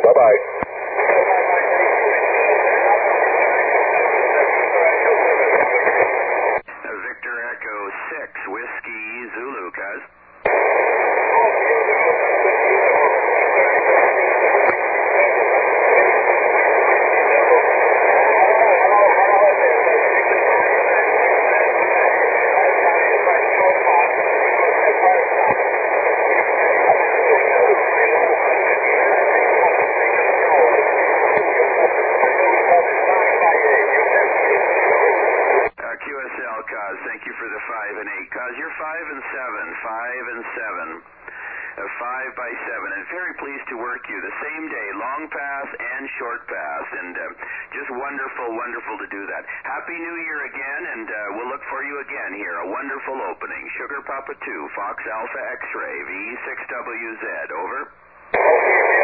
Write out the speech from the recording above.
Bye-bye. Victor Echo 6, Whiskey Zulu, cuz. QSL, cuz. Thank you for the 5 and 8. Cuz, you're 5 and 7. 5 and 7. 5 by 7. And very pleased to work you the same day, long pass and short pass. And just wonderful, wonderful to do that. Happy New Year again, and we'll look for you again here. A wonderful opening. Sugar Papa 2, Fox Alpha X-Ray, V6WZ. Over.